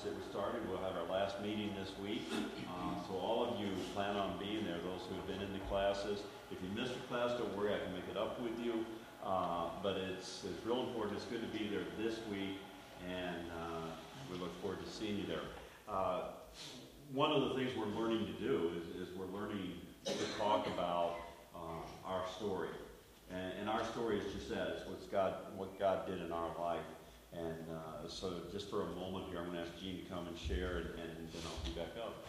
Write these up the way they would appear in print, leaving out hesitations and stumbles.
that we started. We'll have our last meeting this week. So all of you plan on being there, those who have been in the classes. If you missed a class, don't worry, I can make it up with you. But it's real important. It's good to be there this week, and we look forward to seeing you there. One of the things we're learning to do is we're learning to talk about our story. And our story is just that. It's what God did in our life. And so just for a moment here, I'm going to ask Gene to come and share, and then I'll be back up.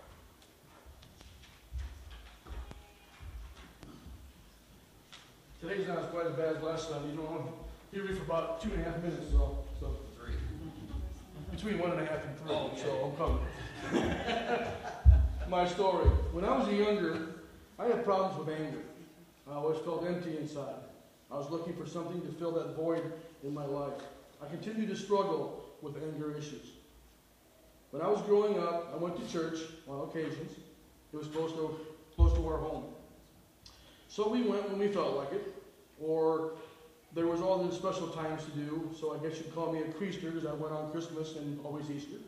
Today's not quite as bad as last Sunday. You know, I'm here for about 2.5 minutes, so 3. Between 1.5 and 3, oh, yeah. So I'm coming. My story. When I was younger, I had problems with anger. I always felt empty inside. I was looking for something to fill that void in my life. I continued to struggle with anger issues. When I was growing up, I went to church on occasions. It was close to our home. So we went when we felt like it, or there was all these special times to do, so I guess you'd call me a creaster because I went on Christmas and always Easter.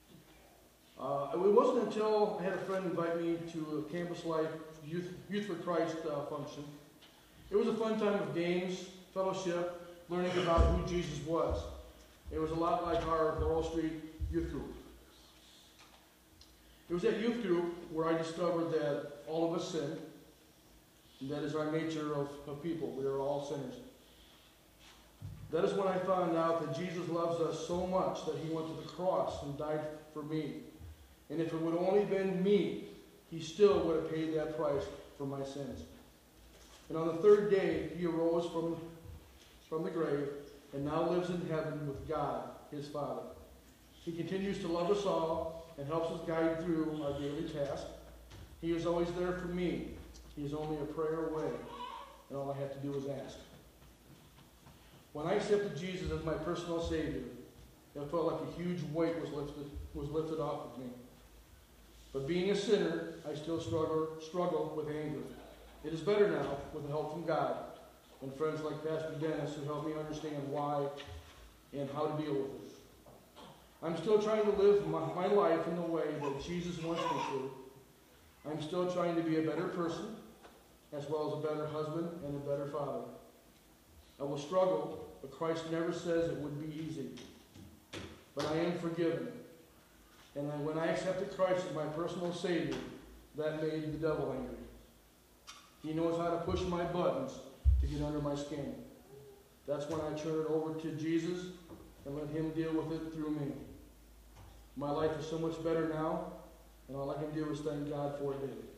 It wasn't until I had a friend invite me to a Campus Life Youth for Christ function. It was a fun time of games, fellowship, learning about who Jesus was. It was a lot like our Laurel Street youth group. It was that youth group where I discovered that all of us sin. And that is our nature of people. We are all sinners. That is when I found out that Jesus loves us so much that he went to the cross and died for me. And if it would have only been me, he still would have paid that price for my sins. And on the third day, he arose from the grave and now lives in heaven with God, his Father. He continues to love us all and helps us guide through our daily task. He is always there for me. He is only a prayer away, and all I have to do is ask. When I accepted Jesus as my personal Savior, it felt like a huge weight was lifted off of me. But being a sinner, I still struggle with anger. It is better now with the help from God and friends like Pastor Dennis who help me understand why and how to deal with it. I'm still trying to live my life in the way that Jesus wants me to. I'm still trying to be a better person, as well as a better husband and a better father. I will struggle, but Christ never says it would be easy. But I am forgiven. And when I accepted Christ as my personal Savior, that made the devil angry. He knows how to push my buttons to get under my skin. That's when I turn it over to Jesus and let him deal with it through me. My life is so much better now, and all I can do is thank God for it daily.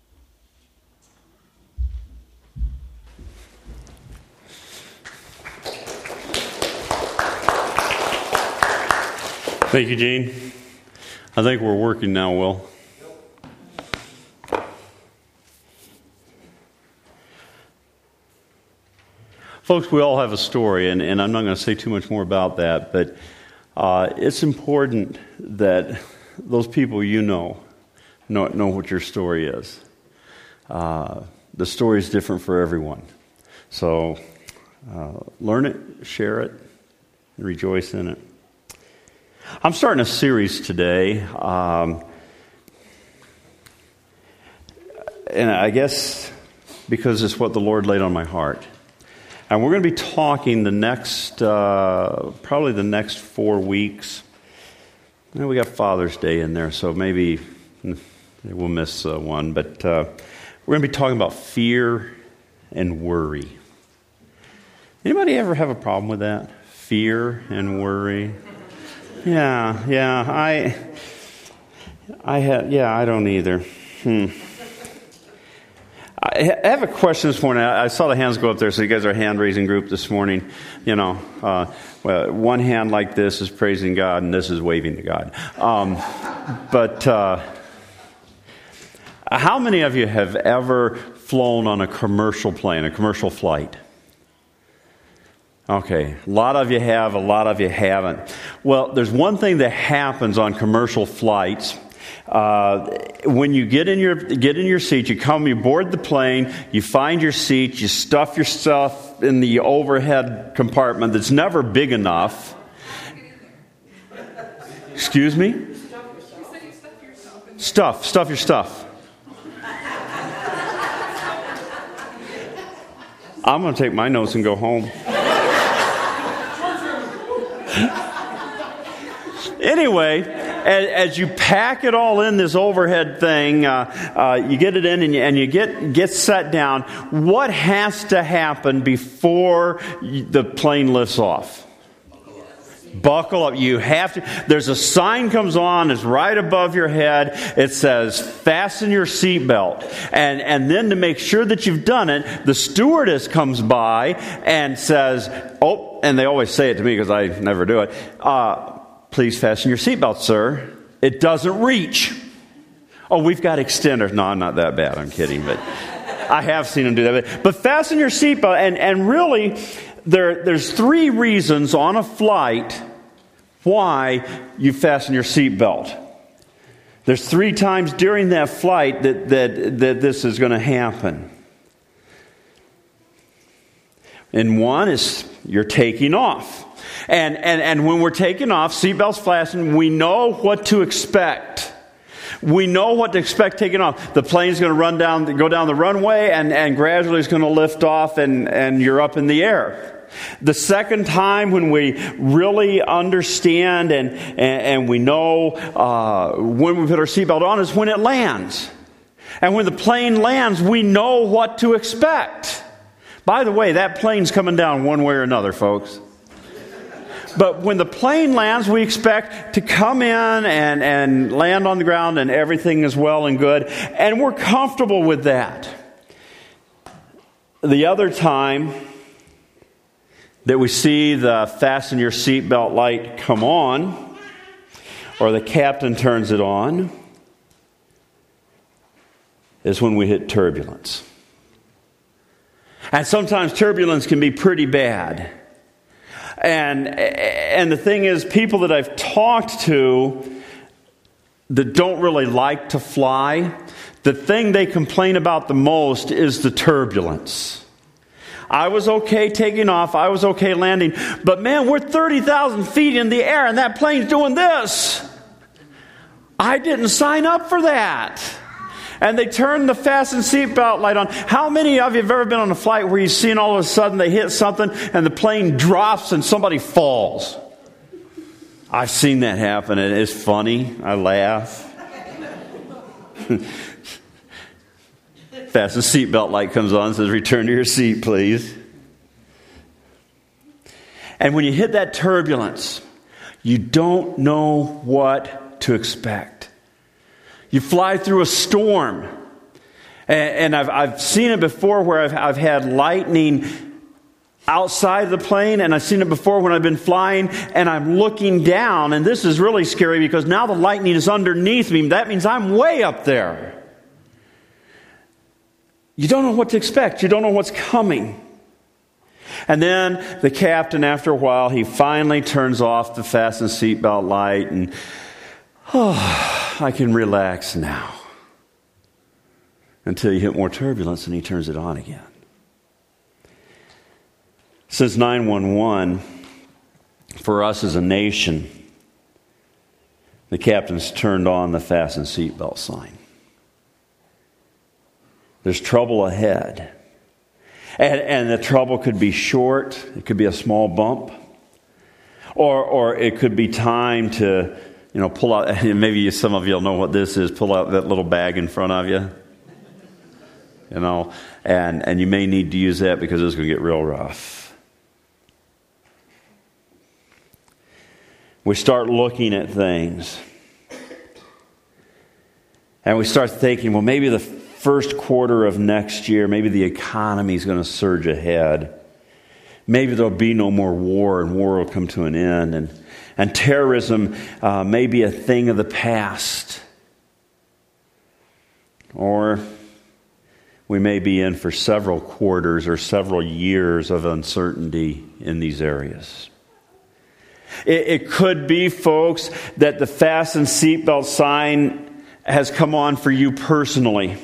Thank you, Gene. I think we're working now, Will. Folks, we all have a story, and I'm not going to say too much more about that, but it's important that those people you know what your story is. The story is different for everyone. So learn it, share it, and rejoice in it. I'm starting a series today, and I guess because it's what the Lord laid on my heart. And we're going to be talking probably the next 4 weeks. And we got Father's Day in there, so maybe we'll miss one. But we're going to be talking about fear and worry. Anybody ever have a problem with that? Fear and worry? Yeah. I don't either. I have a question this morning. I saw the hands go up there, so you guys are a hand-raising group this morning. You know, one hand like this is praising God, and this is waving to God. But how many of you have ever flown on a commercial plane, a commercial flight? Okay, a lot of you have, a lot of you haven't. Well, there's one thing that happens on commercial flights. When you get in your seat, you board the plane, you find your seat, you stuff your stuff in the overhead compartment that's never big enough. Excuse me? Stuff your stuff. I'm going to take my notes and go home. Anyway, as you pack it all in this overhead thing, you get it in and you get set down. What has to happen before the plane lifts off? Buckle up. You have to. There's a sign comes on. It's right above your head. It says, fasten your seatbelt. And then to make sure that you've done it, the stewardess comes by and says, oh, and they always say it to me because I never do it. Please fasten your seatbelt, sir. It doesn't reach. Oh, we've got extenders. No, I'm not that bad. I'm kidding. But I have seen them do that. But fasten your seatbelt. And really, there's 3 reasons on a flight why you fasten your seatbelt. There's 3 times during that flight that this is going to happen. And one is you're taking off. And when we're taking off, seatbelts fastened, we know what to expect. We know what to expect taking off. The plane's going to go down the runway, and gradually it's going to lift off, and you're up in the air. The second time when we really understand and we know when we put our seatbelt on is when it lands. And when the plane lands, we know what to expect. By the way, that plane's coming down one way or another, folks. But when the plane lands, we expect to come in and land on the ground and everything is well and good. And we're comfortable with that. The other time that we see the fasten your seatbelt light come on, or the captain turns it on, is when we hit turbulence. And sometimes turbulence can be pretty bad. And the thing is, people that I've talked to that don't really like to fly, the thing they complain about the most is the turbulence. I was okay taking off, I was okay landing, but man, we're 30,000 feet in the air and that plane's doing this. I didn't sign up for that. And they turn the fasten seatbelt light on. How many of you have ever been on a flight where you've seen all of a sudden they hit something and the plane drops and somebody falls? I've seen that happen and it's funny. I laugh. Fasten seatbelt light comes on and says, return to your seat, please. And when you hit that turbulence, you don't know what to expect. You fly through a storm. And I've seen it before where I've had lightning outside the plane, and I've seen it before when I've been flying, and I'm looking down, and this is really scary because now the lightning is underneath me. That means I'm way up there. You don't know what to expect. You don't know what's coming. And then the captain, after a while, he finally turns off the fasten seatbelt light, and I can relax now. Until you hit more turbulence and he turns it on again. Since 9/11, for us as a nation, the captain's turned on the fasten seatbelt sign. There's trouble ahead. And the trouble could be short. It could be a small bump. Or it could be time to, pull out, maybe some of you will know what this is, pull out that little bag in front of you. And you may need to use that because it's going to get real rough. We start looking at things. And we start thinking, well, maybe the first quarter of next year, maybe the economy is going to surge ahead. Maybe there'll be no more war and war will come to an end. And terrorism may be a thing of the past. Or we may be in for several quarters or several years of uncertainty in these areas. It could be, folks, that the fasten seatbelt sign has come on for you personally.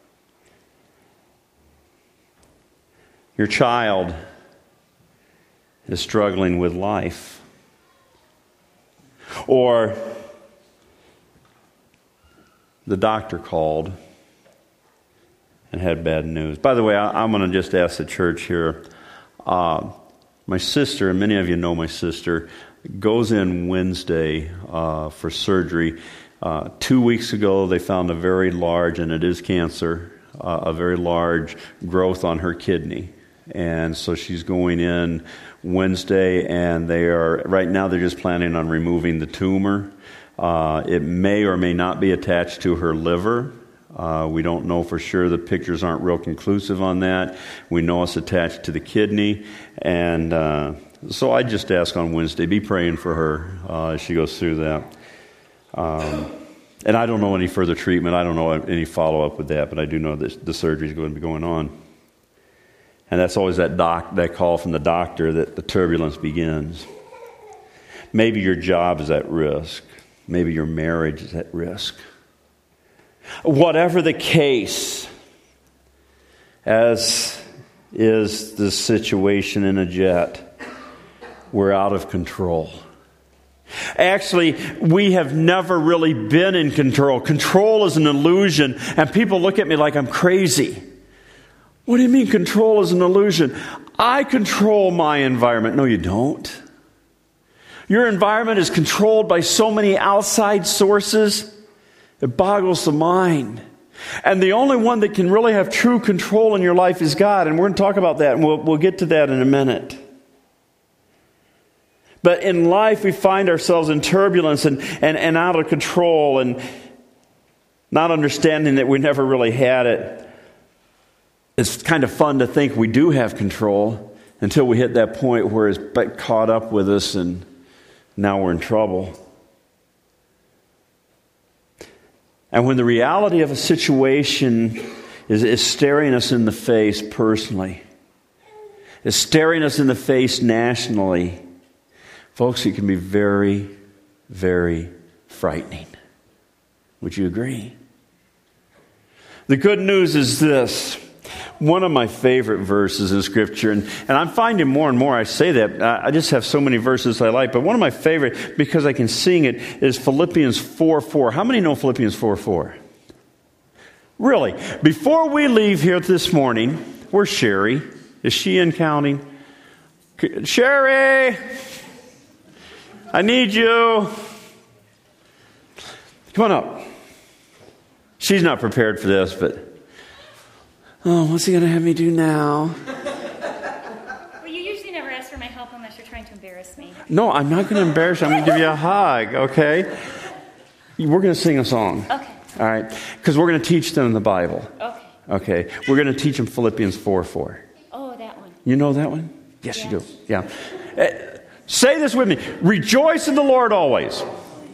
Your child is struggling with life. Or the doctor called and had bad news. By the way, I'm going to just ask the church here. My sister, and many of you know my sister, goes in Wednesday for surgery. 2 weeks ago, they found a very large, and it is cancer, a very large growth on her kidney. And so she's going in Wednesday, and right now they're just planning on removing the tumor. It may or may not be attached to her liver. We don't know for sure. The pictures aren't real conclusive on that. We know it's attached to the kidney. And so I just ask on Wednesday, be praying for her as she goes through that. And I don't know any further treatment. I don't know any follow-up with that, but I do know that the surgery is going to be going on. And that's always that call from the doctor that the turbulence begins. Maybe your job is at risk. Maybe your marriage is at risk. Whatever the case, as is the situation in a jet, we're out of control. Actually, we have never really been in control. Control is an illusion, and people look at me like I'm crazy. What do you mean control is an illusion? I control my environment. No, you don't. Your environment is controlled by so many outside sources. It boggles the mind. And the only one that can really have true control in your life is God. And we're going to talk about that, and we'll get to that in a minute. But in life, we find ourselves in turbulence and out of control and not understanding that we never really had it. It's kind of fun to think we do have control until we hit that point where it's caught up with us and now we're in trouble. And when the reality of a situation is staring us in the face personally, is staring us in the face nationally, folks, it can be very, very frightening. Would you agree? The good news is this. One of my favorite verses in Scripture, and I'm finding more and more I say that. I just have so many verses I like, but one of my favorite, because I can sing it, is Philippians 4:4. How many know Philippians 4:4? Really? Before we leave here this morning, where's Sherry? Is she in counting? Sherry! I need you. Come on up. She's not prepared for this, but... Oh, what's he going to have me do now? Well, you usually never ask for my help unless you're trying to embarrass me. No, I'm not going to embarrass you. I'm going to give you a hug, okay? We're going to sing a song. Okay. All right? Because we're going to teach them the Bible. Okay. Okay? We're going to teach them Philippians 4:4. Oh, that one. You know that one? Yes, you do. Yeah. Say this with me. Rejoice in the Lord always.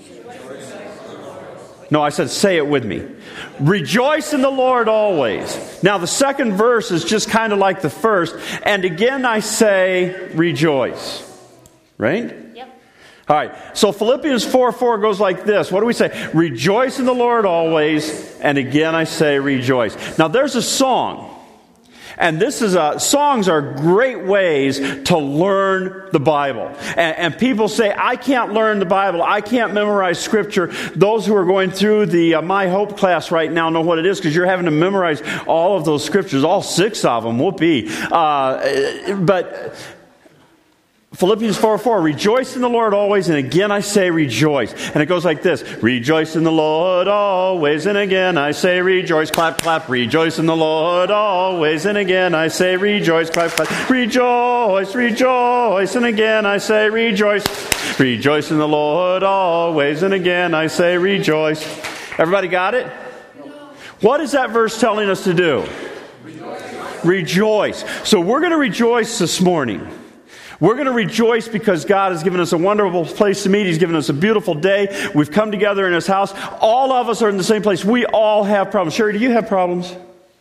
No, I said say it with me. Rejoice in the Lord always. Now, the second verse is just kind of like the first. And again, I say rejoice. Right? Yep. All right. So Philippians 4:4 goes like this. What do we say? Rejoice in the Lord always. And again, I say rejoice. Now, there's a song. And this is songs are great ways to learn the Bible. And people say, I can't learn the Bible. I can't memorize Scripture. Those who are going through the My Hope class right now know what it is, because you're having to memorize all of those Scriptures, all 6 of them. Whoopee. But Philippians 4:4, rejoice in the Lord always, and again I say rejoice. And it goes like this, rejoice in the Lord always, and again I say rejoice, clap, clap, rejoice in the Lord always, and again I say rejoice, clap, clap, rejoice, rejoice, and again I say rejoice, rejoice in the Lord always, and again I say rejoice. Everybody got it? What is that verse telling us to do? Rejoice. So we're going to rejoice this morning. We're going to rejoice because God has given us a wonderful place to meet. He's given us a beautiful day. We've come together in His house. All of us are in the same place. We all have problems. Sherry, do you have problems?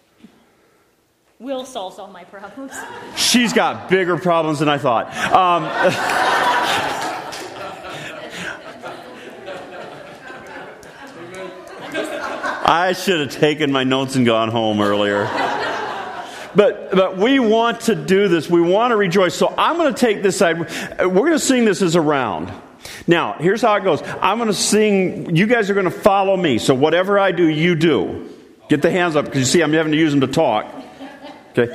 Will solves all my problems. She's got bigger problems than I thought. I should have taken my notes and gone home earlier. But we want to do this. We want to rejoice. So I'm going to take this side. We're going to sing this as a round. Now, here's how it goes. I'm going to sing. You guys are going to follow me. So whatever I do, you do. Get the hands up, because you see I'm having to use them to talk. Okay?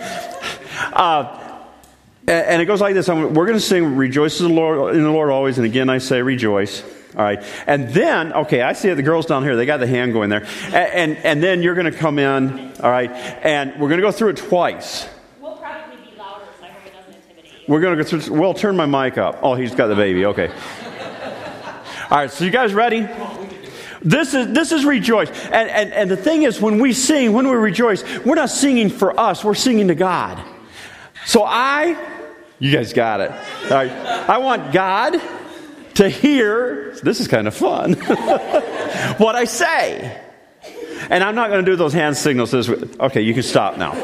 And it goes like this. We're going to sing, rejoice in the Lord always. And again, I say rejoice. All right. And then, okay, I see the girls down here. They got the hand going there. And then you're going to come in. All right. And we're going to go through it twice. We'll probably be louder so I hope it doesn't intimidate you. We're going to go through. Well, turn my mic up. Oh, he's got the baby. Okay. All right. So you guys ready? This is rejoice. And the thing is, when we sing, when we rejoice, we're not singing for us. We're singing to God. So you guys got it. All right. I want God to hear, this is kind of fun, what I say. And I'm not going to do those hand signals. Okay, you can stop now.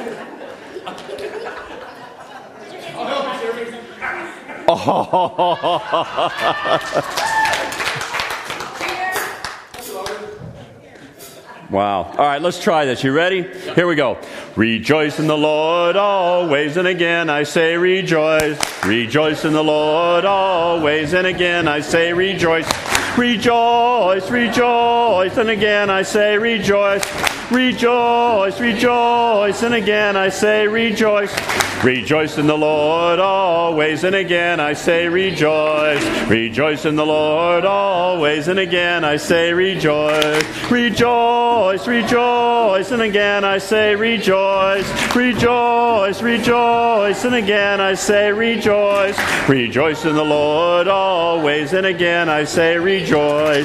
Wow. All right, let's try this. You ready? Here we go. Rejoice in the Lord always, and again I say rejoice. Rejoice in the Lord always, and again I say rejoice. Rejoice, rejoice, and again I say rejoice. Rejoice, rejoice, and again I say rejoice. Rejoice in the Lord always, and again I say rejoice. Rejoice in the Lord always, and again I say rejoice. Rejoice, rejoice, and again I say rejoice. Rejoice, rejoice, and again I say rejoice. Rejoice in the Lord always, and again I say rejoice.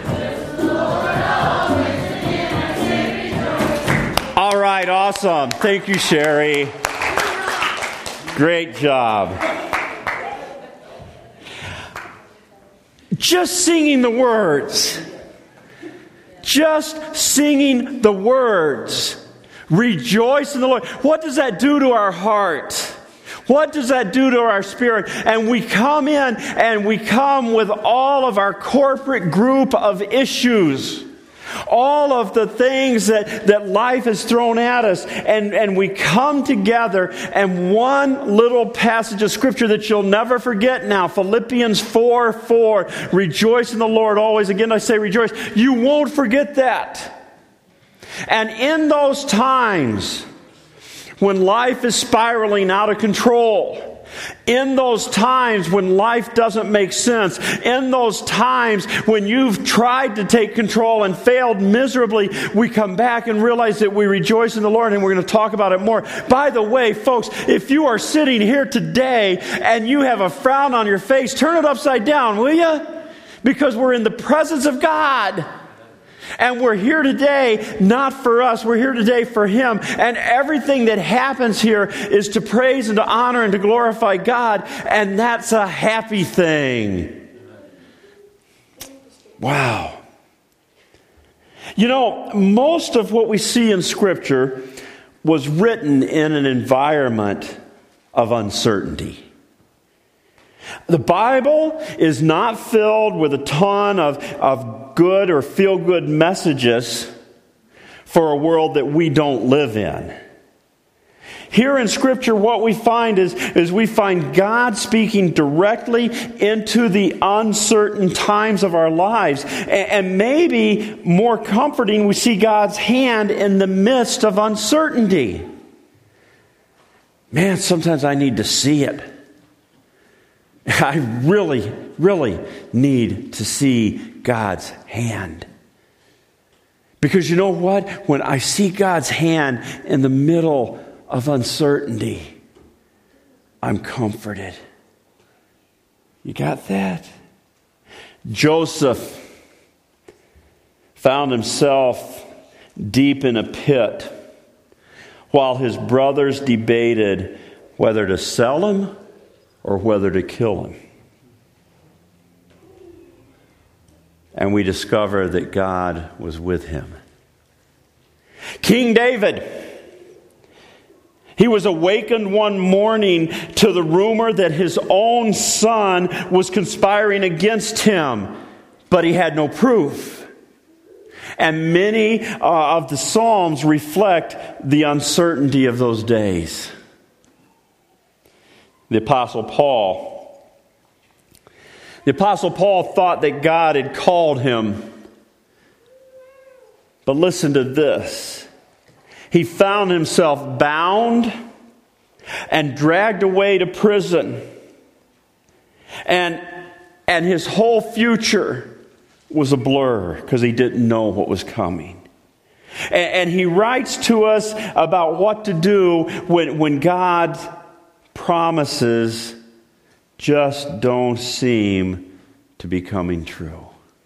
All right, awesome. Thank you, Sherry. Great job. Just singing the words. Just singing the words. Rejoice in the Lord. What does that do to our heart? What does that do to our spirit? And we come in and we come with all of our corporate group of issues. All of the things that life has thrown at us. And we come together, and one little passage of Scripture that you'll never forget now, Philippians 4:4, rejoice in the Lord always. Again, I say rejoice. You won't forget that. And in those times when life is spiraling out of control, in those times when life doesn't make sense, in those times when you've tried to take control and failed miserably, we come back and realize that we rejoice in the Lord, and we're going to talk about it more. By the way, folks, if you are sitting here today and you have a frown on your face, turn it upside down, will you? Because we're in the presence of God. And we're here today not for us, we're here today for Him. And everything that happens here is to praise and to honor and to glorify God. And that's a happy thing. Wow. You know, most of what we see in Scripture was written in an environment of uncertainty. The Bible is not filled with a ton of good or feel-good messages for a world that we don't live in. Here in Scripture, what we find is we find God speaking directly into the uncertain times of our lives. And maybe more comforting, we see God's hand in the midst of uncertainty. Man, sometimes I need to see it. I really, really need to see God's hand. Because you know what? When I see God's hand in the middle of uncertainty, I'm comforted. You got that? Joseph found himself deep in a pit while his brothers debated whether to sell him or whether to kill him. And we discover that God was with him. King David, he was awakened one morning to the rumor that his own son was conspiring against him, but he had no proof. And many of the Psalms reflect the uncertainty of those days. The Apostle Paul The Apostle Paul thought that God had called him. But listen to this. He found himself bound and dragged away to prison. And his whole future was a blur because he didn't know what was coming. And he writes to us about what to do when God promises just don't seem to be coming true.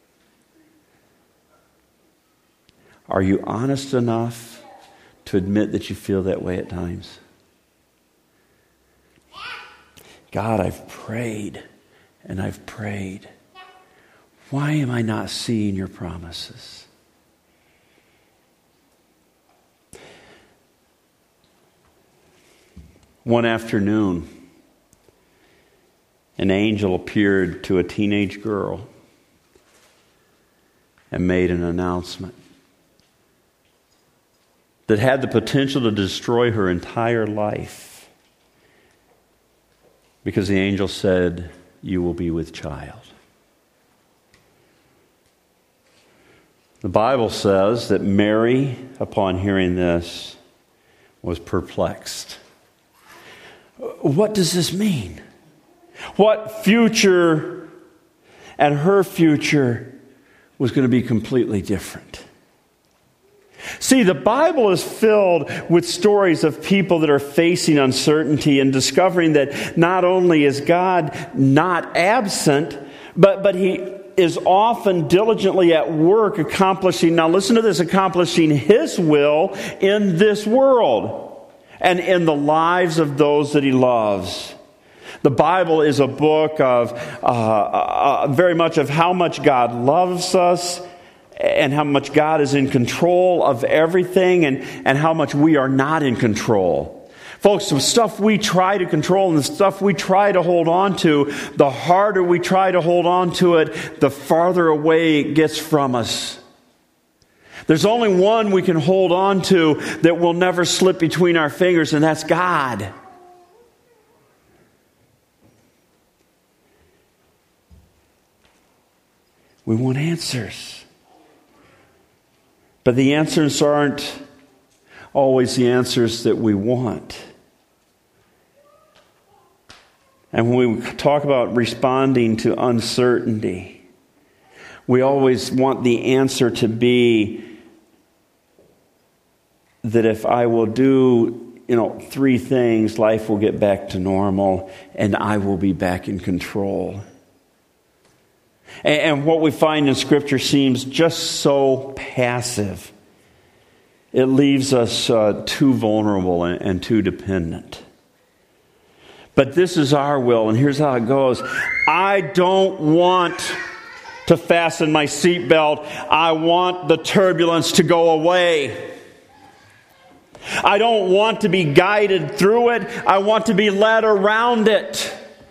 Are you honest enough to admit that you feel that way at times? God, I've prayed and I've prayed. Why am I not seeing your promises? One afternoon, an angel appeared to a teenage girl and made an announcement that had the potential to destroy her entire life, because the angel said, "You will be with child." The Bible says that Mary, upon hearing this, was perplexed. What does this mean? What future and her future was going to be completely different? See, the Bible is filled with stories of people that are facing uncertainty and discovering that not only is God not absent, but He is often diligently at work accomplishing, now listen to this, accomplishing His will in this world and in the lives of those that He loves. The Bible is a book of very much of how much God loves us and how much God is in control of everything and how much we are not in control. Folks, the stuff we try to control and the stuff we try to hold on to, the harder we try to hold on to it, the farther away it gets from us. There's only one we can hold on to that will never slip between our fingers, and that's God. We want answers. But the answers aren't always the answers that we want. And when we talk about responding to uncertainty, we always want the answer to be that if I will do, 3 things, life will get back to normal and I will be back in control. And what we find in Scripture seems just so passive. It leaves us too vulnerable and too dependent. But this is our will, and here's how it goes. I don't want to fasten my seatbelt. I want the turbulence to go away. I don't want to be guided through it. I want to be led around it.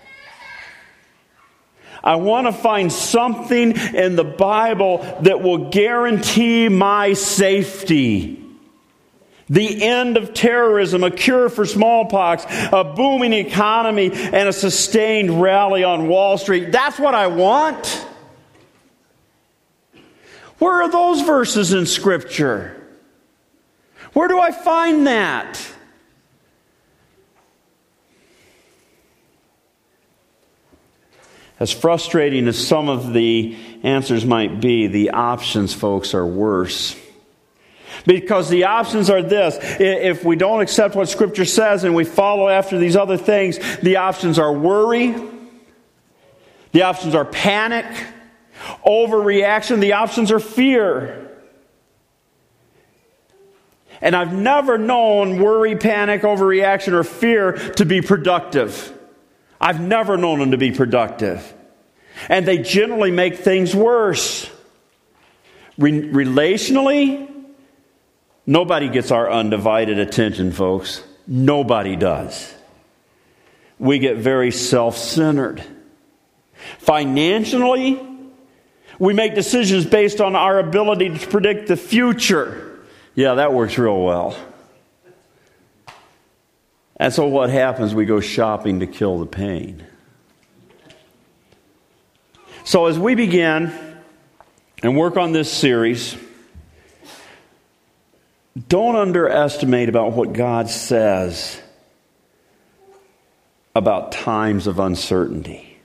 I want to find something in the Bible that will guarantee my safety. The end of terrorism, a cure for smallpox, a booming economy, and a sustained rally on Wall Street. That's what I want. Where are those verses in Scripture? Where do I find that? As frustrating as some of the answers might be, the options, folks, are worse. Because the options are this. If we don't accept what Scripture says and we follow after these other things, the options are worry. The options are panic, overreaction. The options are fear. And I've never known worry, panic, overreaction, or fear to be productive. I've never known them to be productive. And they generally make things worse. Relationally, nobody gets our undivided attention, folks. Nobody does. We get very self-centered. Financially, we make decisions based on our ability to predict the future. Yeah, that works real well. And so what happens? We go shopping to kill the pain. So as we begin and work on this series, don't underestimate about what God says about times of uncertainty.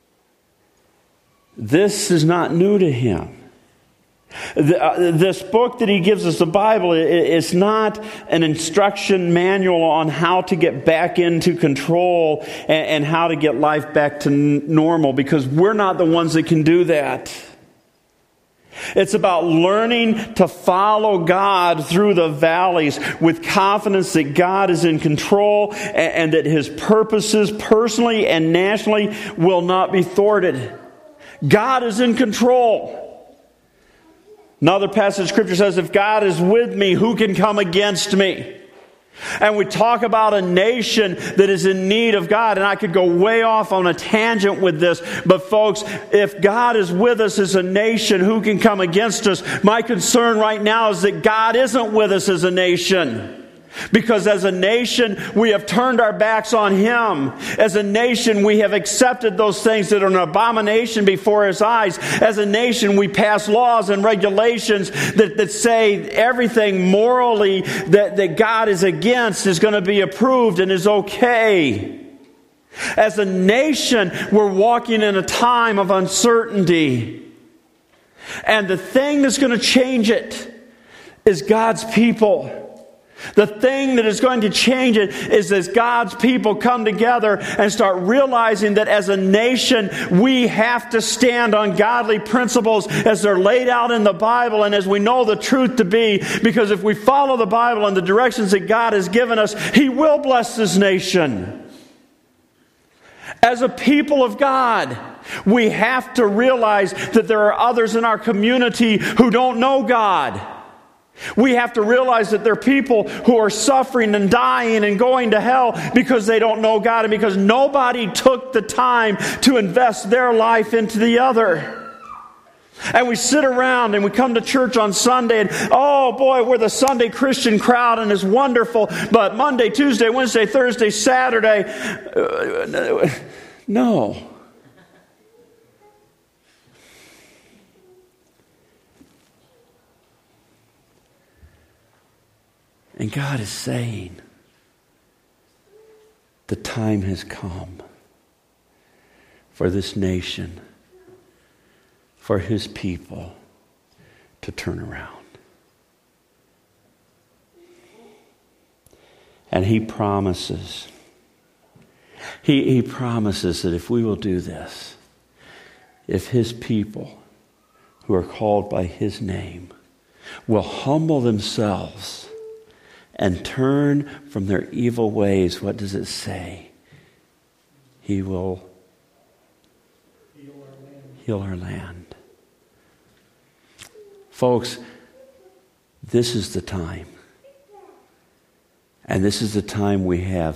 This is not new to Him. This book that He gives us, the Bible, is not an instruction manual on how to get back into control and how to get life back to normal, because we're not the ones that can do that. It's about learning to follow God through the valleys with confidence that God is in control and that His purposes personally and nationally will not be thwarted. God is in control. Another passage of Scripture says, if God is with me, who can come against me? And we talk about a nation that is in need of God, and I could go way off on a tangent with this, but folks, if God is with us as a nation, who can come against us? My concern right now is that God isn't with us as a nation. Because as a nation, we have turned our backs on Him. As a nation, we have accepted those things that are an abomination before His eyes. As a nation, we pass laws and regulations that say everything morally that God is against is going to be approved and is okay. As a nation, we're walking in a time of uncertainty. And the thing that's going to change it is God's people. The thing that is going to change it is as God's people come together and start realizing that as a nation, we have to stand on godly principles as they're laid out in the Bible and as we know the truth to be. Because if we follow the Bible and the directions that God has given us, He will bless this nation. As a people of God, we have to realize that there are others in our community who don't know God. We have to realize that there are people who are suffering and dying and going to hell because they don't know God and because nobody took the time to invest their life into the other. And we sit around and we come to church on Sunday and, oh boy, we're the Sunday Christian crowd and it's wonderful. But Monday, Tuesday, Wednesday, Thursday, Saturday, no. And God is saying, the time has come for this nation, for His people to turn around. And He promises, He promises that if we will do this, if His people who are called by His name will humble themselves and turn from their evil ways, what does it say? He will heal our land. Folks, this is the time. And this is the time we have.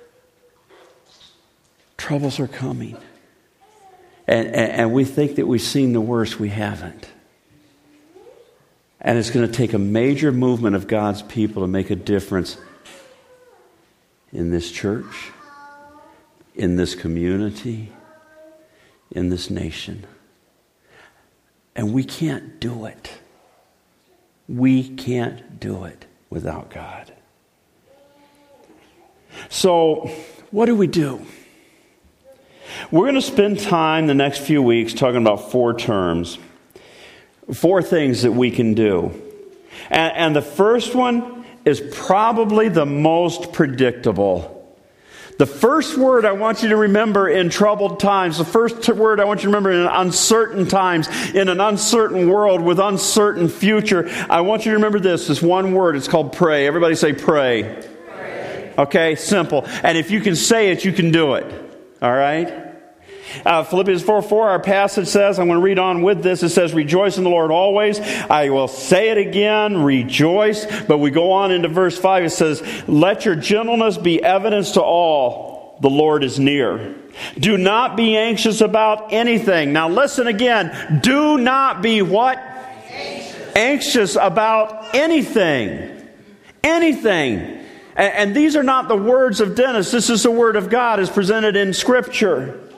Troubles are coming. And we think that we've seen the worst. We haven't. And it's going to take a major movement of God's people to make a difference in this church, in this community, in this nation. And we can't do it. We can't do it without God. So, what do we do? We're going to spend time the next few weeks talking about 4 terms. 4 things that we can do. And the first one is probably the most predictable. The first word I want you to remember in troubled times, the first word I want you to remember in uncertain times, in an uncertain world with uncertain future, I want you to remember this one word. It's called pray. Everybody say pray. Pray. Okay, simple. And if you can say it, you can do it. All right? Philippians 4:4, our passage says, I'm going to read on with this. It says, rejoice in the Lord always. I will say it again, rejoice. But we go on into verse 5. It says, let your gentleness be evidence to all. The Lord is near. Do not be anxious about anything. Now listen again. Do not be what? Anxious about anything. Anything. And these are not the words of Dennis. This is the Word of God as presented in Scripture.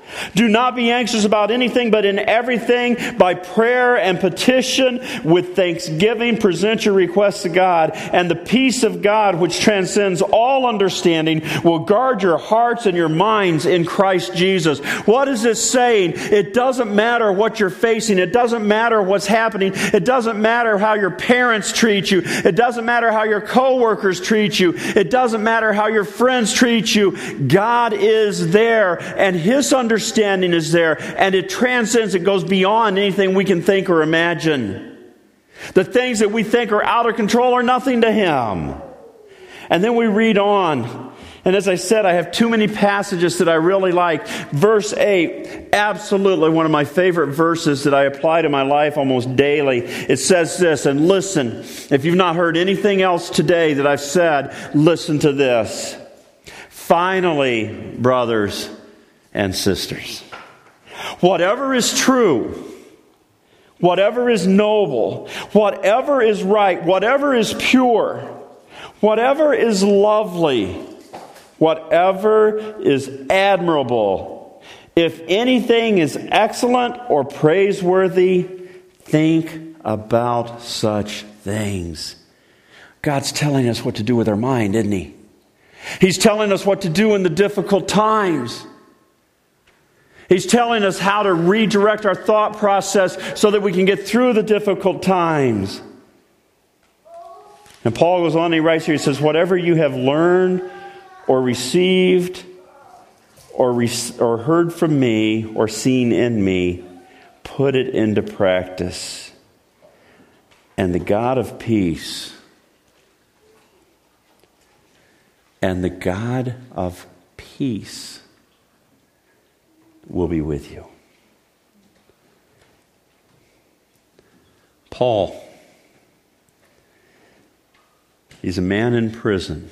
Do not be anxious about anything, but in everything, by prayer and petition, with thanksgiving, present your requests to God. And the peace of God, which transcends all understanding, will guard your hearts and your minds in Christ Jesus. What is it saying? It doesn't matter what you're facing. It doesn't matter what's happening. It doesn't matter how your parents treat you. It doesn't matter how your coworkers treat you. It doesn't matter how your friends treat you. God is there, and His understanding is there, and it transcends, it goes beyond anything we can think or imagine. The things that we think are out of control are nothing to Him. And then we read on, and as I said, I have too many passages that I really like. Verse 8, absolutely one of my favorite verses that I apply to my life almost daily. It says this, and listen, if you've not heard anything else today that I've said, listen to this. Finally, brothers and sisters, whatever is true, whatever is noble, whatever is right, whatever is pure, whatever is lovely, whatever is admirable, if anything is excellent or praiseworthy, think about such things. God's telling us what to do with our mind, isn't He? He's telling us what to do in the difficult times. He's telling us how to redirect our thought process so that we can get through the difficult times. And Paul goes on and he writes here, he says, whatever you have learned or received or heard from me or seen in me, put it into practice. And the God of peace, will be with you. Paul, he's a man in prison,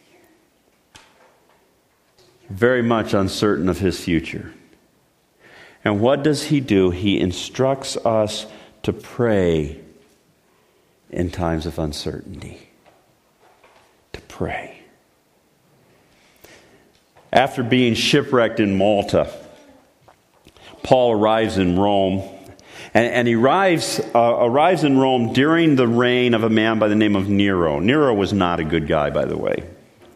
very much uncertain of his future. And what does he do? He instructs us to pray in times of uncertainty. To pray. After being shipwrecked in Malta, Paul arrives in Rome, and he arrives in Rome during the reign of a man by the name of Nero. Nero was not a good guy, by the way.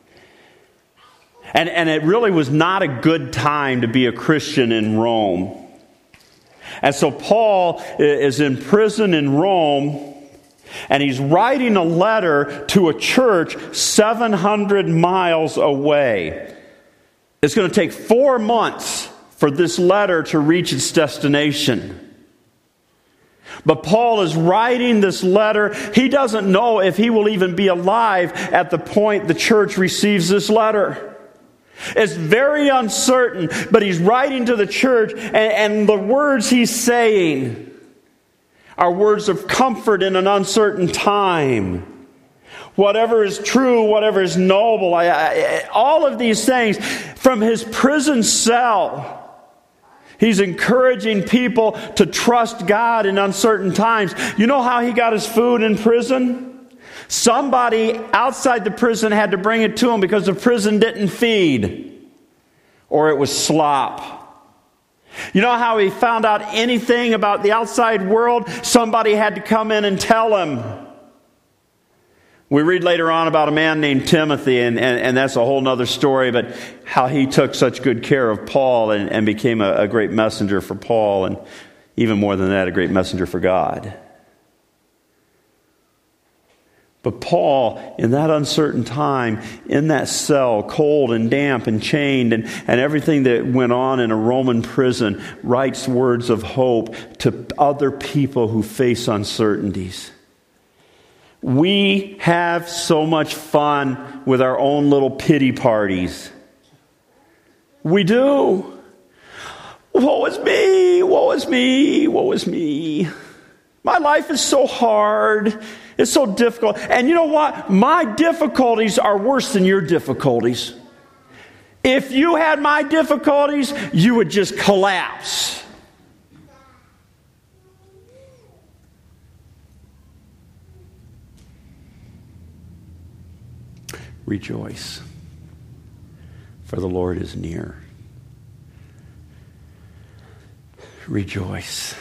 And it really was not a good time to be a Christian in Rome. And so Paul is in prison in Rome, and he's writing a letter to a church 700 miles away. It's going to take 4 months for this letter to reach its destination. But Paul is writing this letter. He doesn't know if he will even be alive at the point the church receives this letter. It's very uncertain, but he's writing to the church, and the words he's saying are words of comfort in an uncertain time. Whatever is true, whatever is noble, all of these things from his prison cell. He's encouraging people to trust God in uncertain times. You know how he got his food in prison? Somebody outside the prison had to bring it to him because the prison didn't feed, or it was slop. You know how he found out anything about the outside world? Somebody had to come in and tell him. We read later on about a man named Timothy, and that's a whole other story, but how he took such good care of Paul and became a great messenger for Paul, and even more than that, a great messenger for God. But Paul, in that uncertain time, in that cell, cold and damp and chained, and everything that went on in a Roman prison, writes words of hope to other people who face uncertainties. We have so much fun with our own little pity parties. We do. Woe is me, woe is me, woe is me. My life is so hard. It's so difficult. And you know what? My difficulties are worse than your difficulties. If you had my difficulties, you would just collapse. Rejoice, for the Lord is near. Rejoice.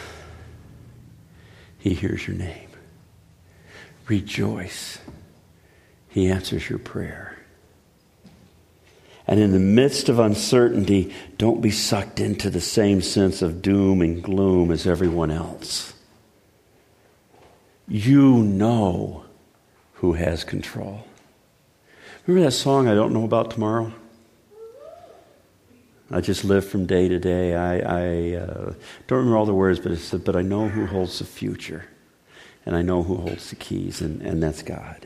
He hears your name. Rejoice. He answers your prayer. And in the midst of uncertainty, don't be sucked into the same sense of doom and gloom as everyone else. You know who has control. Remember that song, I Don't Know About Tomorrow? I just live from day to day. I don't remember all the words, but it said, but I know who holds the future. And I know who holds the keys, and that's God.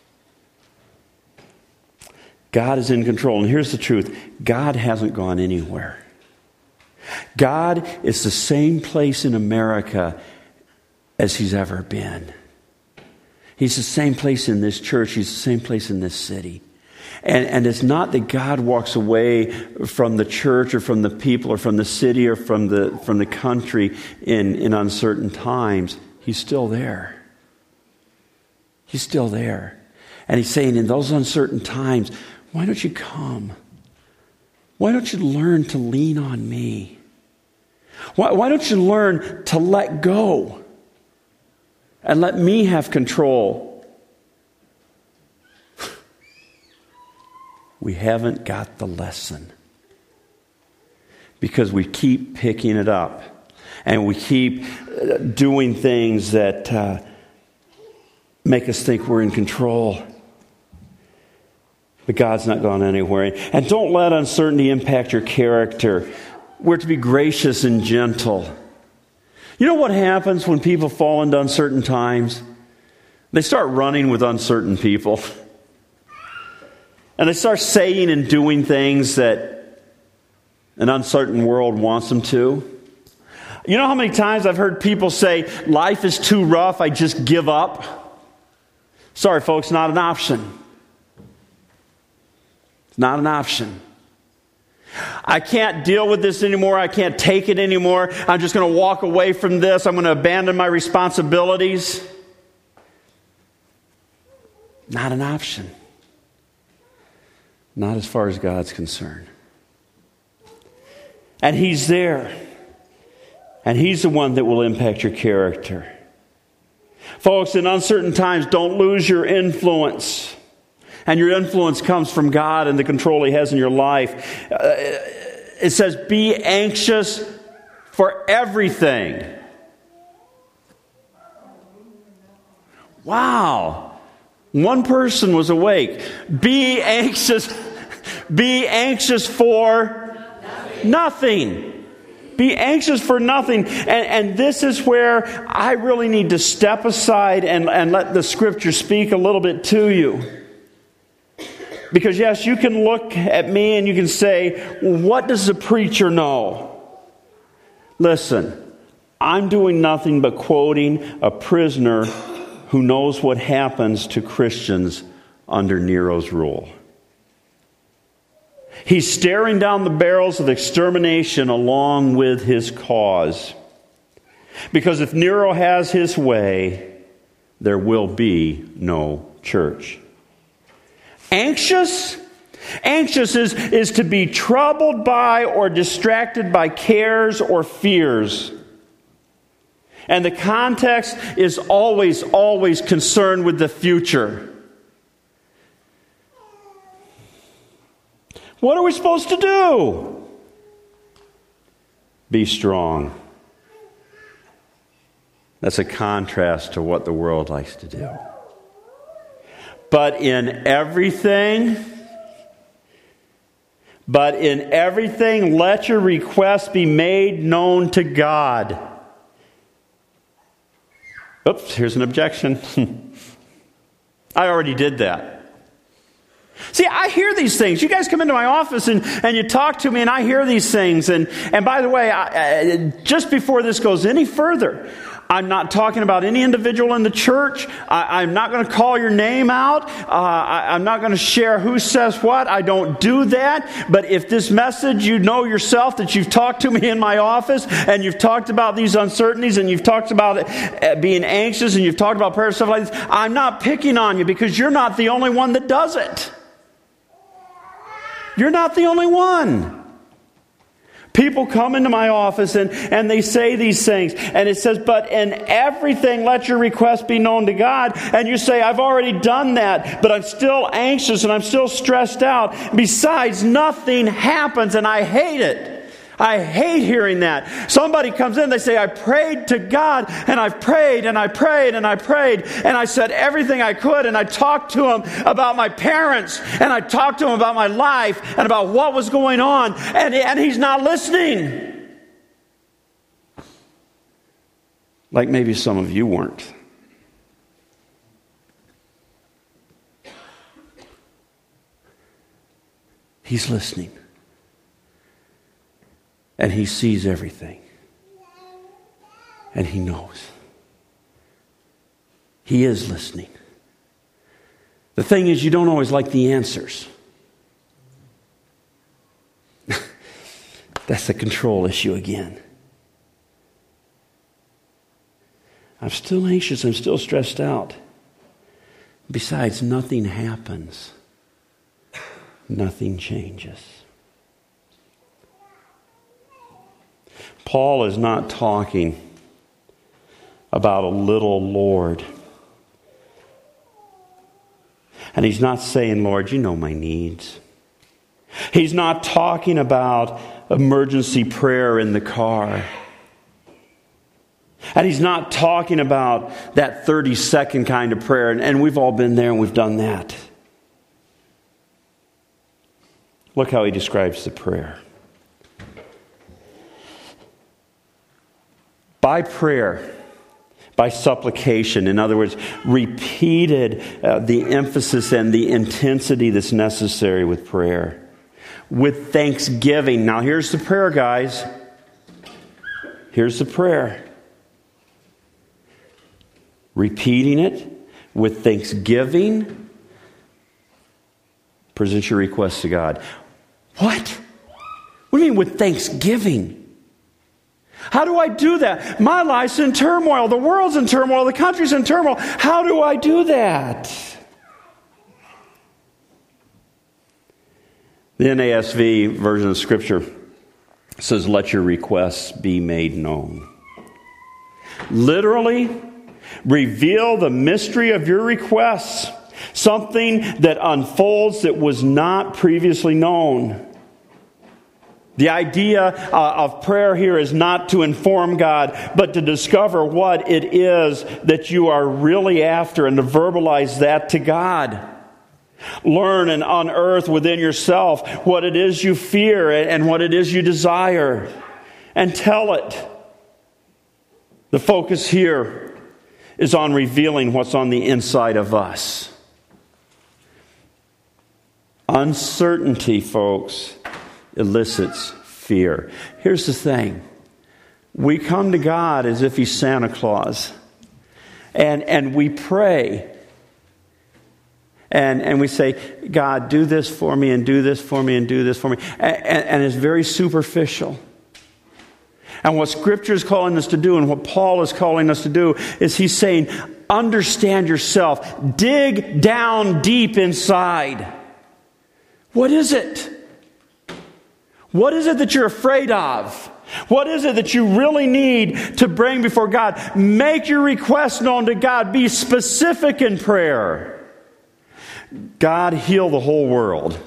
God is in control. And here's the truth. God hasn't gone anywhere. God is the same place in America as He's ever been. He's the same place in this church. He's the same place in this city. And it's not that God walks away from the church or from the people or from the city or from the country in uncertain times. He's still there. He's still there. And He's saying, in those uncertain times, why don't you come? Why don't you learn to lean on me? Why don't you learn to let go and let me have control? We haven't got the lesson because we keep picking it up and we keep doing things that make us think we're in control. But God's not gone anywhere. And don't let uncertainty impact your character. We're to be gracious and gentle. You know what happens when people fall into uncertain times? They start running with uncertain people. And they start saying and doing things that an uncertain world wants them to. You know how many times I've heard people say, life is too rough, I just give up? Sorry, folks, not an option. It's not an option. I can't deal with this anymore. I can't take it anymore. I'm just going to walk away from this. I'm going to abandon my responsibilities. Not an option. Not as far as God's concerned. And He's there. And He's the one that will impact your character. Folks, in uncertain times, don't lose your influence. And your influence comes from God and the control He has in your life. It says, be anxious for everything. Wow. One person was awake. Be anxious. Be anxious for nothing. Be anxious for nothing. And this is where I really need to step aside and let the Scripture speak a little bit to you. Because yes, you can look at me and you can say, well, what does the preacher know? Listen, I'm doing nothing but quoting a prisoner who knows what happens to Christians under Nero's rule. He's staring down the barrels of extermination along with his cause. Because if Nero has his way, there will be no church. Anxious? Anxious is to be troubled by or distracted by cares or fears. And the context is always concerned with the future. What are we supposed to do? Be strong. That's a contrast to what the world likes to do. But in everything, let your requests be made known to God. Oops, here's an objection. I already did that. See, I hear these things. You guys come into my office and you talk to me and I hear these things. And by the way, just before this goes any further, I'm not talking about any individual in the church. I'm not going to call your name out. I'm not going to share who says what. I don't do that. But if this message, you know yourself that you've talked to me in my office and you've talked about these uncertainties and you've talked about being anxious and you've talked about prayer and stuff like this, I'm not picking on you because you're not the only one that does it. You're not the only one. People come into my office and they say these things. And it says, but in everything, let your request be known to God. And you say, I've already done that, but I'm still anxious and I'm still stressed out. Besides, nothing happens, and I hate it. I hate hearing that. Somebody comes in, they say, I prayed to God, and I've prayed, and I prayed, and I prayed, and I said everything I could, and I talked to him about my parents, and I talked to him about my life, and about what was going on, and he's not listening. Like maybe some of you weren't. He's listening. And he sees everything. And he knows. He is listening. The thing is, you don't always like the answers. That's the control issue again. I'm still anxious. I'm still stressed out. Besides, nothing happens. Nothing changes. Paul is not talking about a little Lord. And he's not saying, Lord, you know my needs. He's not talking about emergency prayer in the car. And he's not talking about that 30-second kind of prayer. And we've all been there and we've done that. Look how he describes the prayer. By prayer, by supplication, in other words, repeated the emphasis and the intensity that's necessary with prayer. With thanksgiving. Now here's the prayer, guys. Here's the prayer. Repeating it with thanksgiving. Present your requests to God. What? What do you mean with thanksgiving? How do I do that? My life's in turmoil. The world's in turmoil. The country's in turmoil. How do I do that? The NASV version of Scripture says, let your requests be made known. Literally, reveal the mystery of your requests. Something that unfolds that was not previously known. The idea of prayer here is not to inform God, but to discover what it is that you are really after and to verbalize that to God. Learn and unearth within yourself what it is you fear and what it is you desire. And tell it. The focus here is on revealing what's on the inside of us. Uncertainty, folks, elicits fear. Here's the thing. We come to God as if He's Santa Claus. And we pray. And we say, God, do this for me, and do this for me, and do this for me. And it's very superficial. And what Scripture is calling us to do, and what Paul is calling us to do, is he's saying, understand yourself. Dig down deep inside. What is it? What is it that you're afraid of? What is it that you really need to bring before God? Make your request known to God. Be specific in prayer. God, heal the whole world.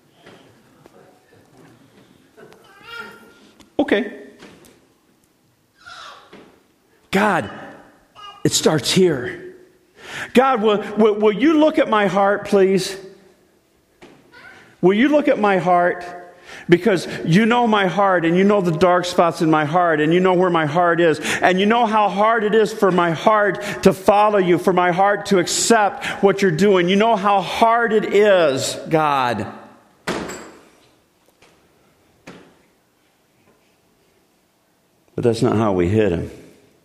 Okay. God, it starts here. God, will you look at my heart, please? Will you look at my heart? Because you know my heart, and you know the dark spots in my heart, and you know where my heart is, and you know how hard it is for my heart to follow you, for my heart to accept what you're doing. You know how hard it is, God. But that's not how we hit Him.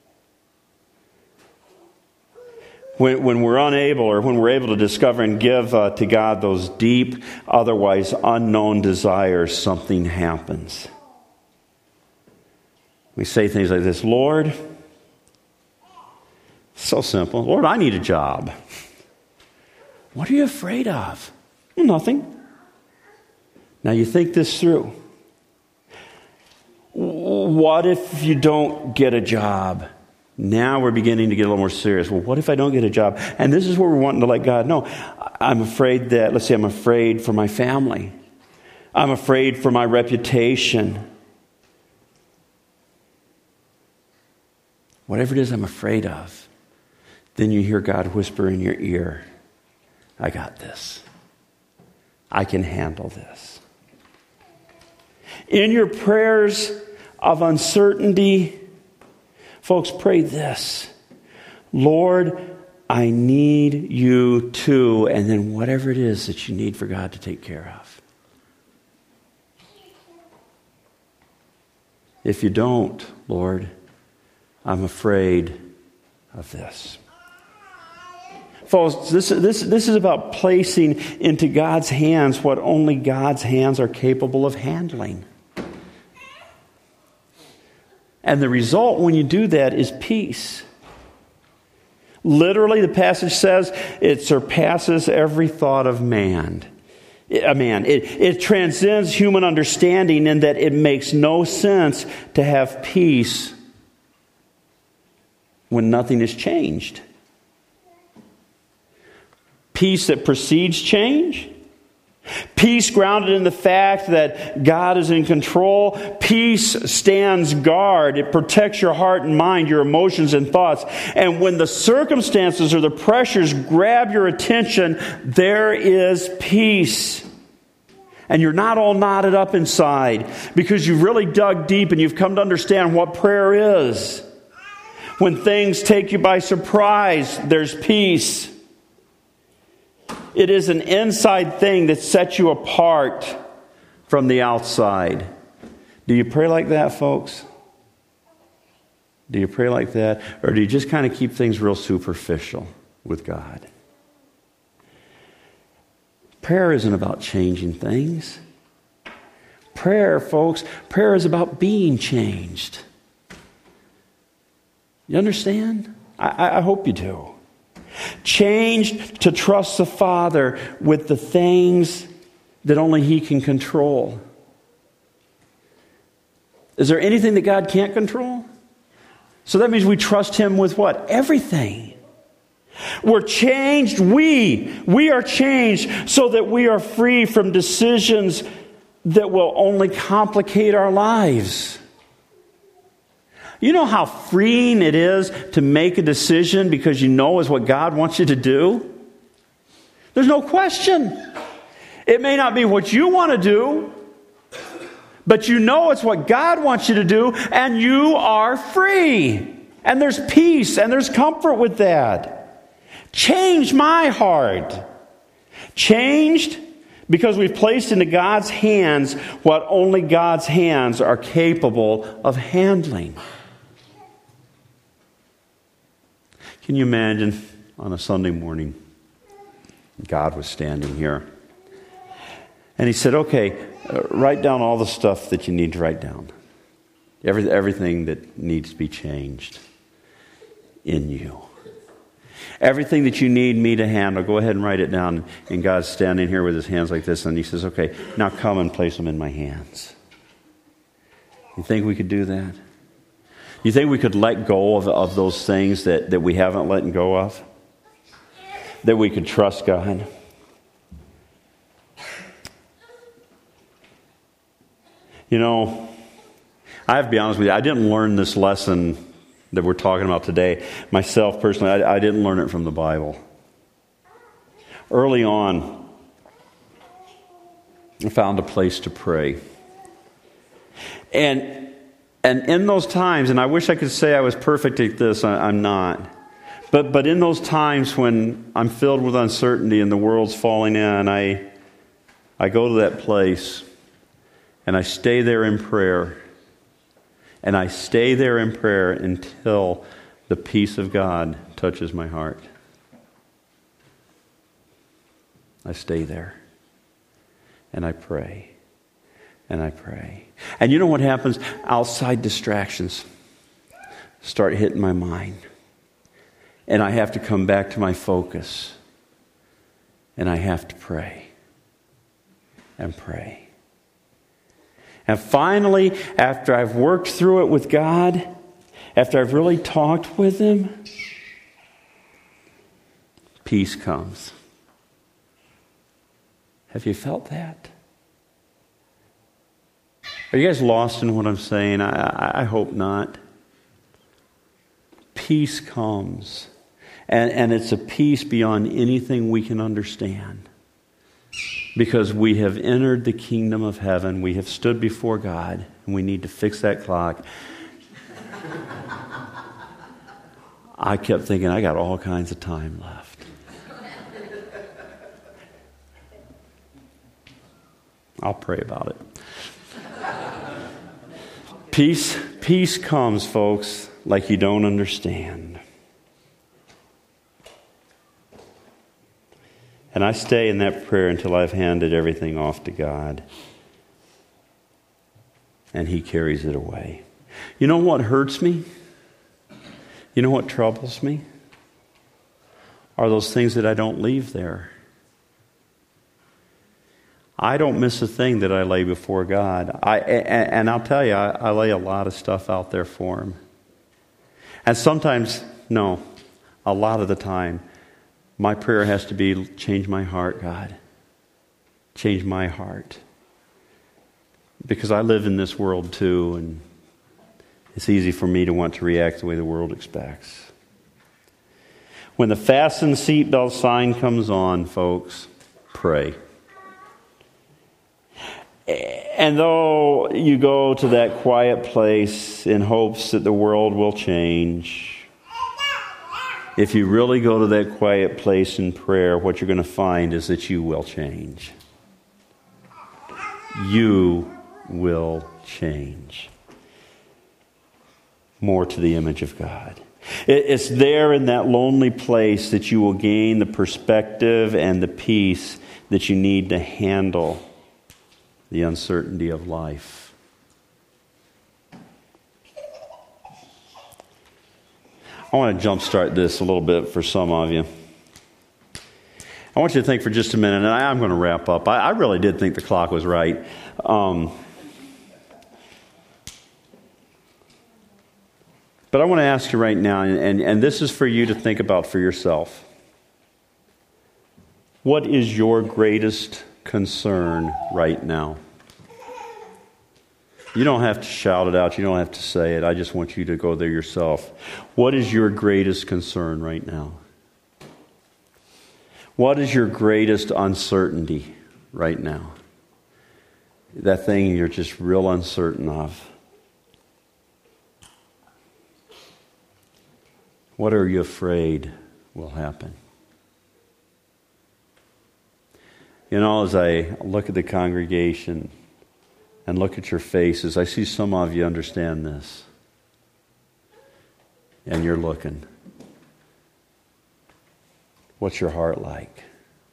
When we're unable, or when we're able to discover and give to God those deep, otherwise unknown desires, something happens. We say things like this, Lord, so simple. Lord, I need a job. What are you afraid of? Nothing. Now you think this through. what if you don't get a job? Now we're beginning to get a little more serious. Well, what if I don't get a job? And this is where we're wanting to let God know. I'm afraid that, let's say I'm afraid for my family. I'm afraid for my reputation. Whatever it is I'm afraid of, then you hear God whisper in your ear, I got this. I can handle this. In your prayers of uncertainty, folks, pray this. Lord, I need you too. And then whatever it is that you need for God to take care of. If you don't, Lord, I'm afraid of this. Folks, this is about placing into God's hands what only God's hands are capable of handling. And the result when you do that is peace. Literally, the passage says it surpasses every thought of man. It transcends human understanding in that it makes no sense to have peace when nothing has changed. Peace that precedes change. Peace grounded in the fact that God is in control. Peace stands guard. It protects your heart and mind, your emotions and thoughts. And when the circumstances or the pressures grab your attention, there is peace. And you're not all knotted up inside because you've really dug deep and you've come to understand what prayer is. When things take you by surprise, there's peace. It is an inside thing that sets you apart from the outside. Do you pray like that, folks? Do you pray like that? Or do you just kind of keep things real superficial with God? Prayer isn't about changing things. Prayer, folks, prayer is about being changed. You understand? I hope you do. Changed to trust the Father with the things that only He can control. Is there anything that God can't control? So that means we trust Him with what? Everything. We're changed. We are changed so that we are free from decisions that will only complicate our lives. You know how freeing it is to make a decision because you know is what God wants you to do? There's no question. It may not be what you want to do, but you know it's what God wants you to do, and you are free. And there's peace and there's comfort with that. Change my heart. Changed because we've placed into God's hands what only God's hands are capable of handling. Can you imagine on a Sunday morning, God was standing here. And He said, okay, write down all the stuff that you need to write down. Everything that needs to be changed in you. Everything that you need me to handle, go ahead and write it down. And God's standing here with His hands like this, and He says, okay, now come and place them in my hands. You think we could do that? You think we could let go of those things that we haven't let go of? That we could trust God? You know, I have to be honest with you, I didn't learn this lesson that we're talking about today. Myself, personally, I didn't learn it from the Bible. Early on, I found a place to pray. And in those times, and I wish I could say I was perfect at this, I'm not. But in those times when I'm filled with uncertainty and the world's falling in, I go to that place and I stay there in prayer. And I stay there in prayer until the peace of God touches my heart. I stay there. And I pray. And I pray. And you know what happens? Outside distractions start hitting my mind. And I have to come back to my focus. And I have to pray. And pray. And finally, after I've worked through it with God, after I've really talked with Him, peace comes. Have you felt that? Are you guys lost in what I'm saying? I hope not. Peace comes. And it's a peace beyond anything we can understand. Because we have entered the kingdom of heaven. We have stood before God. And we need to fix that clock. I kept thinking, I got all kinds of time left. I'll pray about it. Peace comes, folks, like you don't understand. And I stay in that prayer until I've handed everything off to God. And He carries it away. You know what hurts me? You know what troubles me? Are those things that I don't leave there. I don't miss a thing that I lay before God. And I'll tell you, I lay a lot of stuff out there for Him. And sometimes, no, a lot of the time, my prayer has to be, change my heart, God. Change my heart. Because I live in this world too, and it's easy for me to want to react the way the world expects. When the fasten seatbelt sign comes on, folks, pray. And though you go to that quiet place in hopes that the world will change, if you really go to that quiet place in prayer, what you're going to find is that you will change. You will change. More to the image of God. It's there in that lonely place that you will gain the perspective and the peace that you need to handle the uncertainty of life. I want to jumpstart this a little bit for some of you. I want you to think for just a minute, and I'm going to wrap up. I really did think the clock was right. But I want to ask you right now, and this is for you to think about for yourself. What is your greatest concern right now? You don't have to shout it out. You don't have to say it. I just want you to go there yourself. What is your greatest concern right now? What is your greatest uncertainty right now? That thing you're just real uncertain of. What are you afraid will happen? You know, as I look at the congregation and look at your faces, I see some of you understand this. And you're looking. What's your heart like?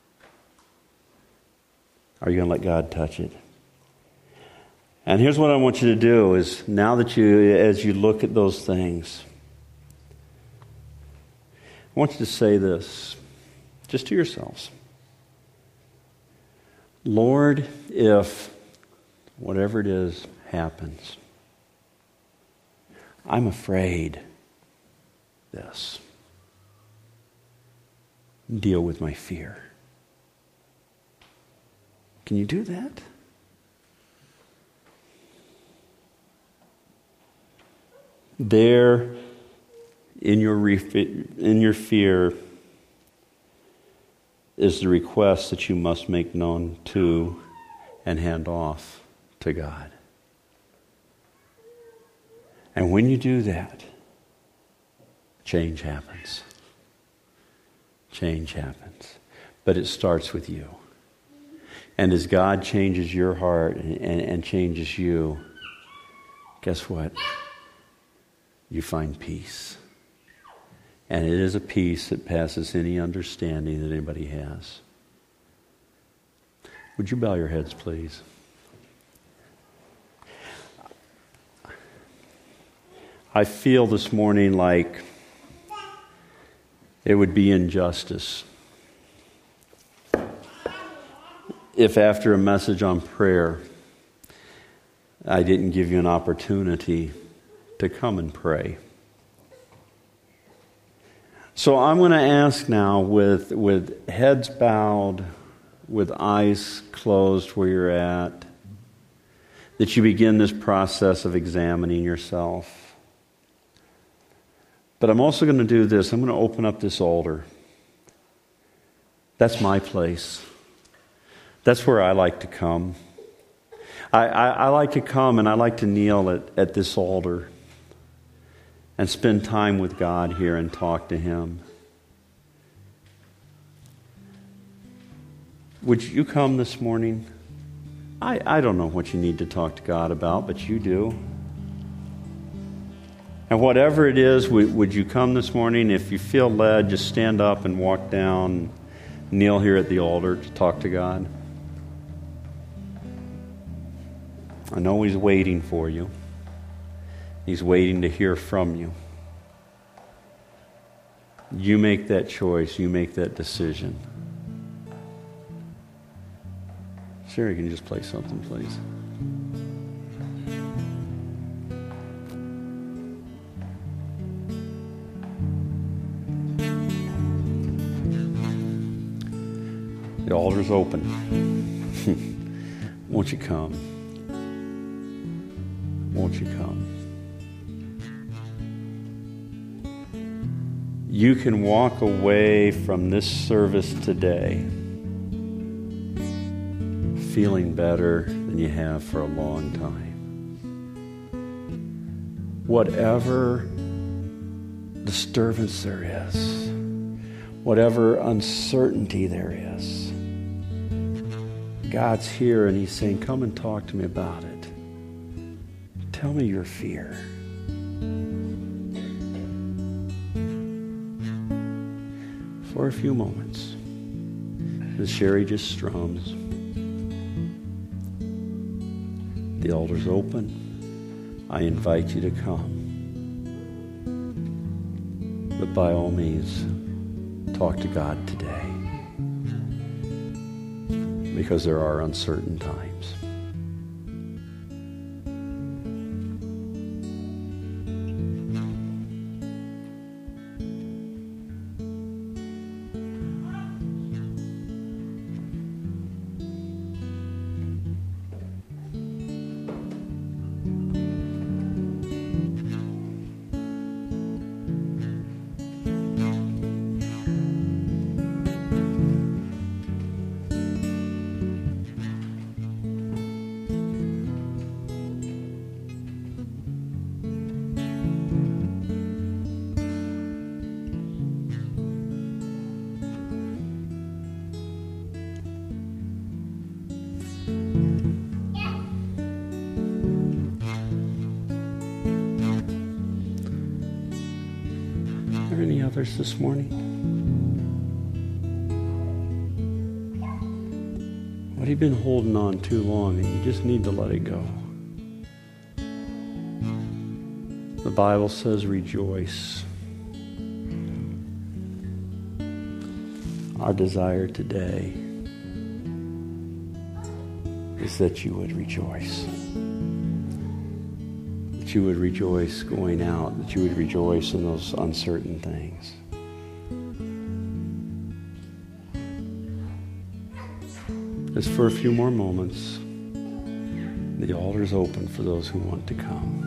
Are you going to let God touch it? And here's what I want you to do is, now that as you look at those things, I want you to say this, just to yourselves. Lord, if whatever it is happens, I'm afraid this. Deal with my fear. Can you do that? There, in your fear, is the request that you must make known to and hand off to God. And when you do that, change happens. Change happens. But it starts with you. And as God changes your heart and changes you, guess what? You find peace. And it is a peace that passes any understanding that anybody has. Would you bow your heads, please? I feel this morning like it would be injustice if after a message on prayer I didn't give you an opportunity to come and pray. So I'm going to ask now, with heads bowed, with eyes closed where you're at, that you begin this process of examining yourself. But I'm also going to do this. I'm going to open up this altar. That's my place. That's where I like to come. I like to come and I like to kneel at this altar and spend time with God here and talk to Him. Would you come this morning? I don't know what you need to talk to God about, but you do. And whatever it is, would you come this morning? If you feel led, just stand up and walk down, kneel here at the altar to talk to God. I know He's waiting for you. He's waiting to hear from you. You make that choice. You make that decision. Sherry, can you just play something, please? The altar's open. Won't you come? Won't you come? You can walk away from this service today feeling better than you have for a long time. Whatever disturbance there is, whatever uncertainty there is, God's here and He's saying, come and talk to me about it. Tell me your fear. For a few moments, as Sherry just strums, the altar's open. I invite you to come. But by all means, talk to God today. Because there are uncertain times. Are there any others this morning? What have you been holding on too long and you just need to let it go? The Bible says rejoice. Our desire today is that you would rejoice. That you would rejoice going out, that you would rejoice in those uncertain things. Just for a few more moments, the altar is open for those who want to come.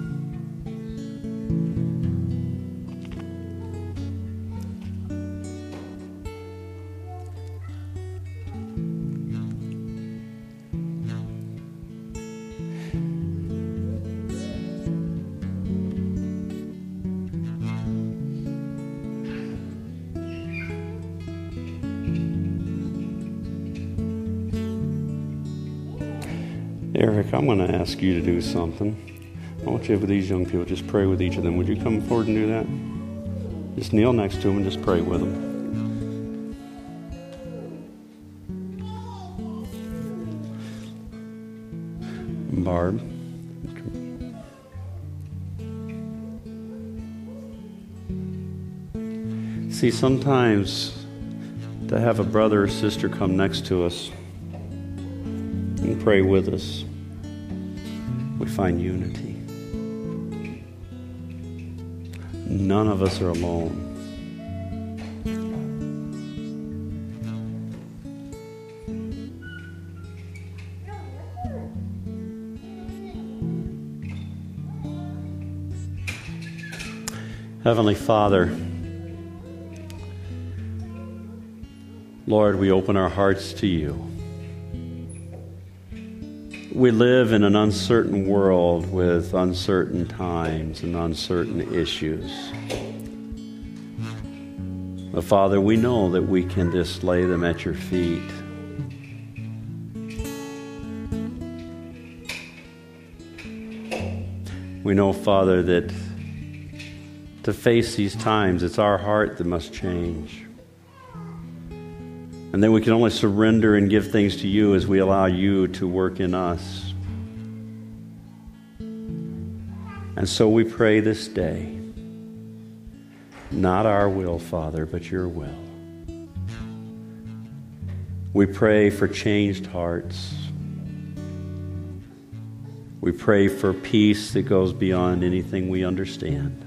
Eric, I'm going to ask you to do something. I want you with these young people, just pray with each of them. Would you come forward and do that? Just kneel next to them and just pray with them. Barb. See, sometimes to have a brother or sister come next to us and pray with us we find unity. None of us are alone. Heavenly Father, Lord, we open our hearts to you. We live in an uncertain world with uncertain times and uncertain issues. But Father, we know that we can just lay them at your feet. We know, Father, that to face these times, it's our heart that must change. And then we can only surrender and give things to you as we allow you to work in us. And so we pray this day, not our will, Father, but your will. We pray for changed hearts. We pray for peace that goes beyond anything we understand.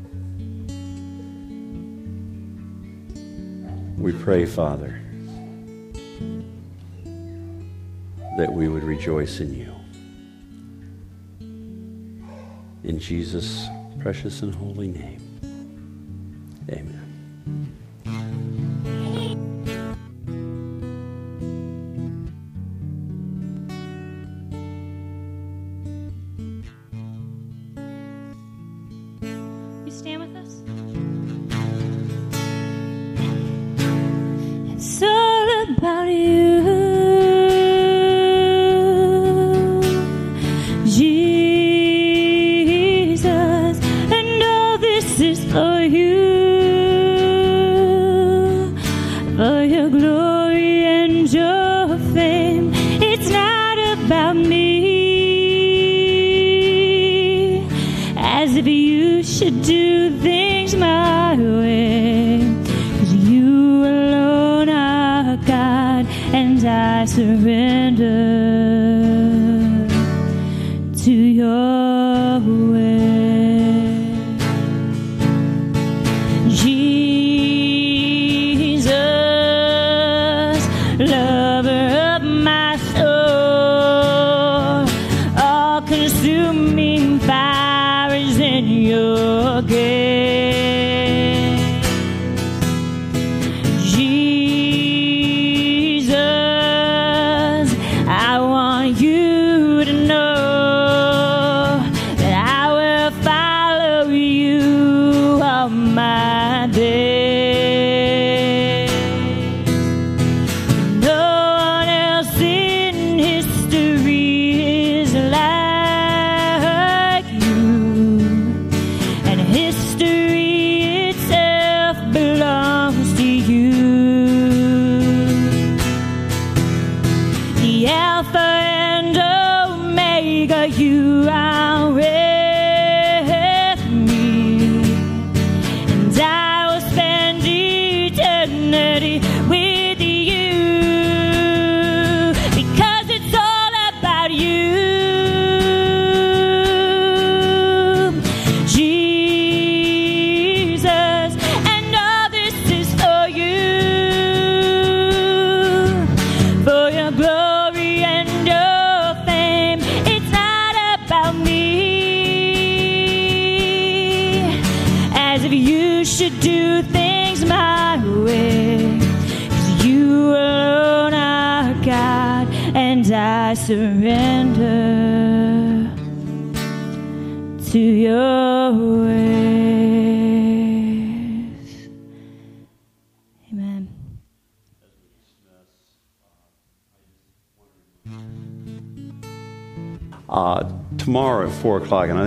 We pray, Father, that we would rejoice in you. In Jesus' precious and holy name, amen. You stand with us? It's all about you. Should do things my way, 'cause you alone are God, and I surrender to your way. Jesus, lover of my soul, all consuming fire is in your gaze. Jesus, I want you to know that I will follow you all my days. No one else in history is like you. History itself belongs to you. The Alpha and Omega, you are with me, and I will spend eternity with you, because it's all about you. Should do things my way, 'cause you alone are God, and I surrender to your ways. Amen. Tomorrow at 4 o'clock, and I